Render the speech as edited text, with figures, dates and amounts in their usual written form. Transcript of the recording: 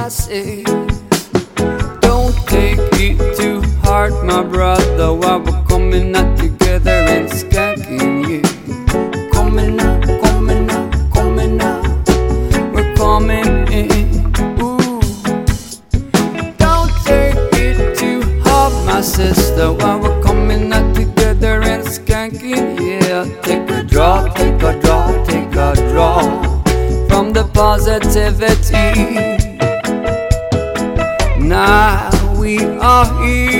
I say. Don't take it too hard, my brother, while we're coming out together and skanking, yeah. Coming out, coming out, coming out, we're coming in, ooh. Don't take it too hard, my sister, while we're coming out together and skanking, yeah. Take a draw, take a draw, take a draw from the positivity. Now we are here